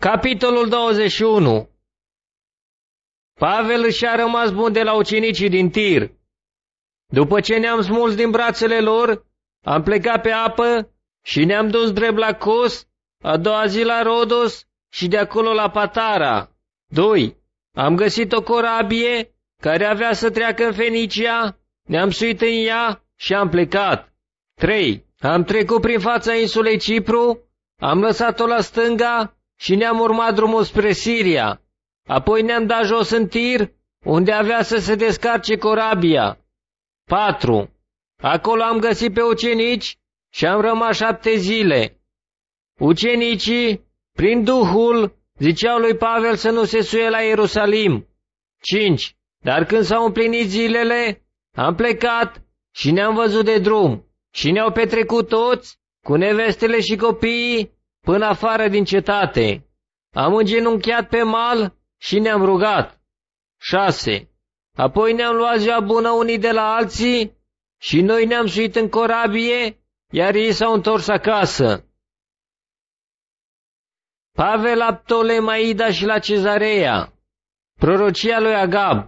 Capitolul 21. Pavel și-a rămas bun de la ucenicii din Tir. După ce ne-am smuls din brațele lor, am plecat pe apă și ne-am dus drept la Cos, a doua zi la Rodos și de acolo la Patara. 2. Am găsit o corabie care avea să treacă în Fenicia, ne-am suit în ea și am plecat. 3. Am trecut prin fața insulei Cipru, am lăsat-o la stânga și ne-am urmat drumul spre Siria. Apoi ne-am dat jos în Tir, unde avea să se descarce corabia. 4. Acolo am găsit pe ucenici și am rămas 7 zile. Ucenicii, prin Duhul, ziceau lui Pavel să nu se suie la Ierusalim. 5. Dar când s-au împlinit zilele, am plecat și ne-am văzut de drum și ne-au petrecut toți, cu nevestele și copiii, până afară din cetate. Am îngenunchiat pe mal și ne-am rugat. 6. Apoi ne-am luat ziua bună unii de la alții și noi ne-am suit în corabie, iar ei s-au întors acasă. Pavel la Ptolemaida și la Cezarea. Prorocia lui Agab.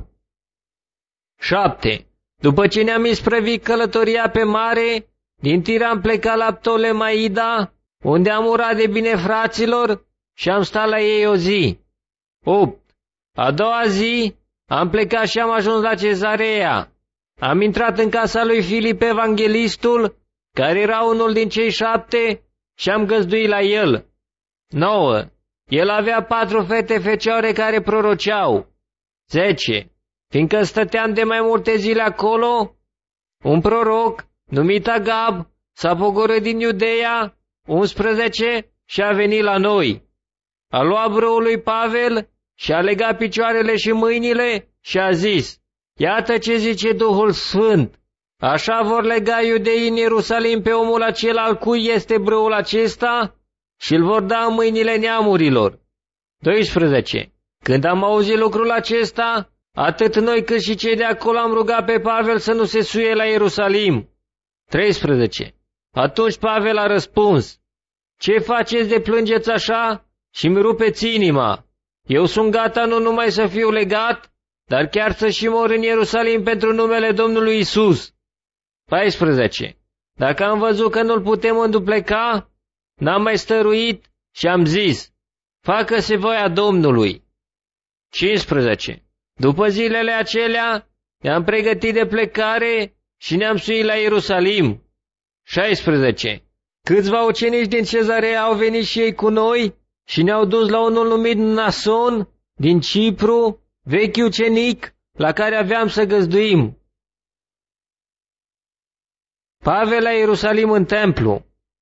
7. După ce ne-am isprăvit călătoria pe mare, din Tir am plecat la Ptolemaida, unde am urat de bine fraților și am stat la ei o zi. 8. A doua zi am plecat și am ajuns la Cezarea. Am intrat în casa lui Filip evanghelistul, care era unul din cei 7, și am găzduit la el. 9. El avea 4 fete fecioare care proroceau. 10. Fiindcă stăteam de mai multe zile acolo, un proroc, numit Agab, s-a pogorât din Iudeea. 11. Și a venit la noi. A luat brâul lui Pavel și a legat picioarele și mâinile și a zis: Iată ce zice Duhul Sfânt, așa vor lega iudeii în Ierusalim pe omul acela al cui este brâul acesta și îl vor da în mâinile neamurilor. 12. Când am auzit lucrul acesta, atât noi cât și cei de acolo am rugat pe Pavel să nu se suie la Ierusalim. 13. Atunci Pavel a răspuns: Ce faceți de plângeți așa și mi rupeți inima? Eu sunt gata nu numai să fiu legat, dar chiar să și mor în Ierusalim pentru numele Domnului Isus. 14. Dacă am văzut că nu-l putem îndupleca, n-am mai stăruit și am zis: Facă-se voia Domnului. 15. După zilele acelea, ne-am pregătit de plecare și ne-am suit la Ierusalim. 16. Câțiva ucenici din Cezarea au venit și ei cu noi și ne-au dus la unul numit Nason din Cipru, vechi ucenic la care aveam să găzduim. Pavel la Ierusalim în templu.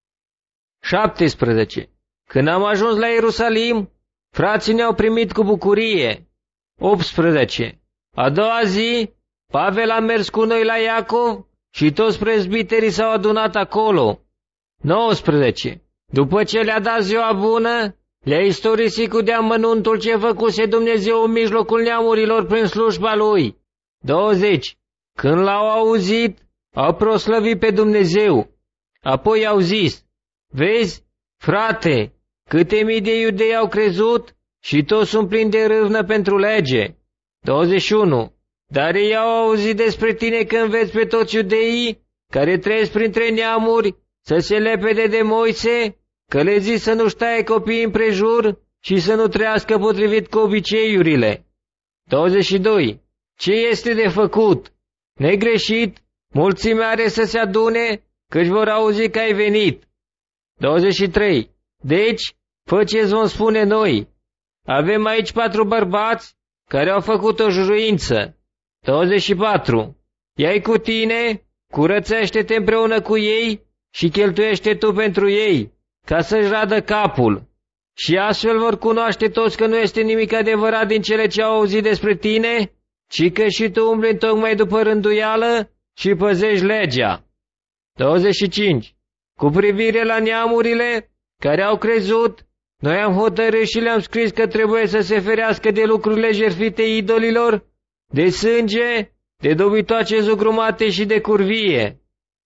17. Când am ajuns la Ierusalim, frații ne-au primit cu bucurie. 18. A doua zi, Pavel a mers cu noi la Iacov și toți prezbiterii s-au adunat acolo. 19. După ce le-a dat ziua bună, le-a istorisit cu deamănuntul ce făcuse Dumnezeu în mijlocul neamurilor prin slujba lui. 20. Când l-au auzit, au proslăvit pe Dumnezeu. Apoi au zis: Vezi, frate, câte mii de iudei au crezut și toți sunt plini de râvnă pentru lege. 21. Dar ei au auzit despre tine că înveți pe toți iudeii care trăiesc printre neamuri să se lepede de Moise, că le zici să nu-și taie copiii împrejur și să nu trăiască potrivit cu obiceiurile. 22. Ce este de făcut? Negreșit, mulțimea are să se adune, căci vor auzi că ai venit. 23. Deci, fă ce-ți vom spune noi. Avem aici 4 bărbați care au făcut o juruință. 24. Ia-i cu tine, curățește-te împreună cu ei și cheltuiește tu pentru ei, ca să-și radă capul. Și astfel vor cunoaște toți că nu este nimic adevărat din cele ce au auzit despre tine, ci că și tu umbli tocmai după rânduială și păzești legea. 25. Cu privire la neamurile care au crezut, noi am hotărât și le-am scris că trebuie să se ferească de lucrurile jertfite idolilor, de sânge, de dobitoace zugrumate și de curvie.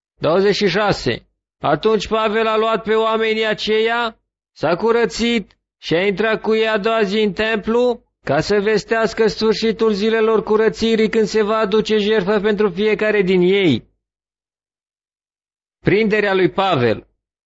26. Atunci Pavel a luat pe oamenii aceia, s-a curățit și a intrat cu ei a doua zi în templu, ca să vestească sfârșitul zilelor curățirii când se va aduce jertfă pentru fiecare din ei. Prinderea lui Pavel.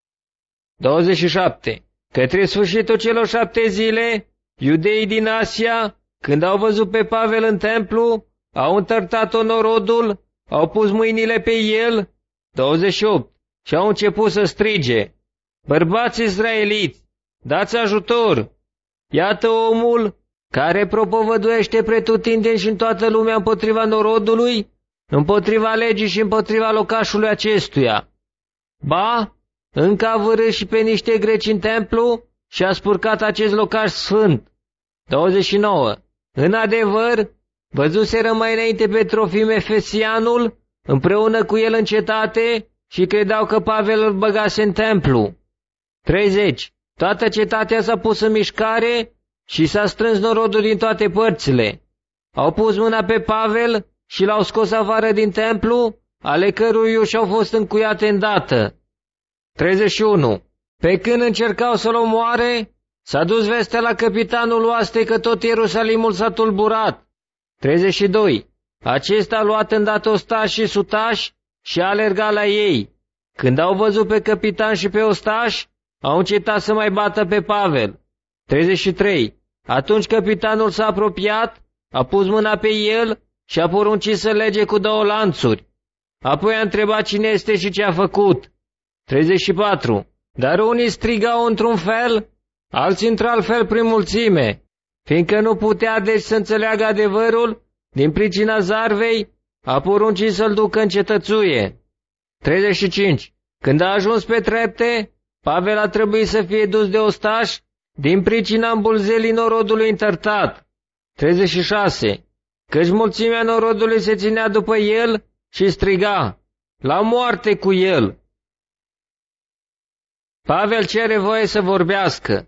27. Către sfârșitul celor 7 zile, iudeii din Asia, când au văzut pe Pavel în templu, au întărtat-o norodul, au pus mâinile pe el. 28. Și au început să strige: bărbați israeliți, dați ajutor! Iată omul care propovăduiește pretutindeni și în toată lumea împotriva norodului, împotriva legii și împotriva locașului acestuia. Ba, încă a vârât și pe niște greci în templu și a spurcat acest locaș sfânt. 29. În adevăr, văzuseră mai înainte pe Trofim Efesianul împreună cu el în cetate și credeau că Pavel îl băgase în templu. 30. Toată cetatea s-a pus în mișcare și s-a strâns norodul din toate părțile. Au pus mâna pe Pavel și l-au scos afară din templu, ale cărui uși au fost încuiate îndată. 31. Pe când încercau să-l omoare, s-a dus vestea la capitanul oastei că tot Ierusalimul s-a tulburat. 32. Acesta a luat îndată ostași și sutași și a alergat la ei. Când au văzut pe capitan și pe ostași, au încetat să mai bată pe Pavel. 33. Atunci capitanul s-a apropiat, a pus mâna pe el și a poruncit să lege cu 2 lanțuri. Apoi a întrebat cine este și ce a făcut. 34. Dar unii strigau într-un fel, alții într-altfel prin mulțime. Fiindcă nu putea deci să înțeleagă adevărul, din pricina zarvei, a poruncit să-l ducă în cetățuie. 35. Când a ajuns pe trepte, Pavel a trebuit să fie dus de ostași din pricina îmbulzelii norodului întărtat. 36. Căci mulțimea norodului se ținea după el și striga: la moarte cu el! Pavel cere voie să vorbească.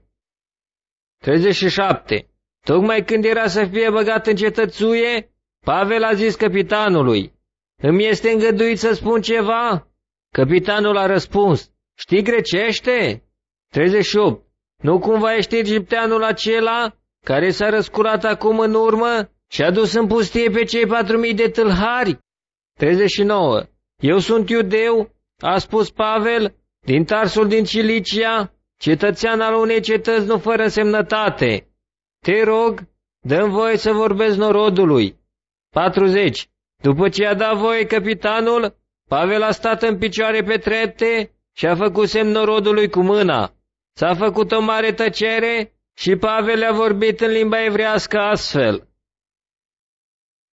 37. Tocmai când era să fie băgat în cetățuie, Pavel a zis capitanului: îmi este îngăduit să spun ceva? Capitanul a răspuns: știi grecește? 38. Nu cumva ești egipteanul acela care s-a răsculat acum în urmă și a dus în pustie pe cei 4.000 de tâlhari? 39. Eu sunt iudeu, a spus Pavel, din Tarsul din Cilicia, cetățean al unei cetăți nu fără însemnătate. Te rog, dă-mi voie să vorbesc norodului. 40. După ce a dat voie capitanul, Pavel a stat în picioare pe trepte și a făcut semn norodului cu mâna. S-a făcut o mare tăcere și Pavel a vorbit în limba evrească astfel: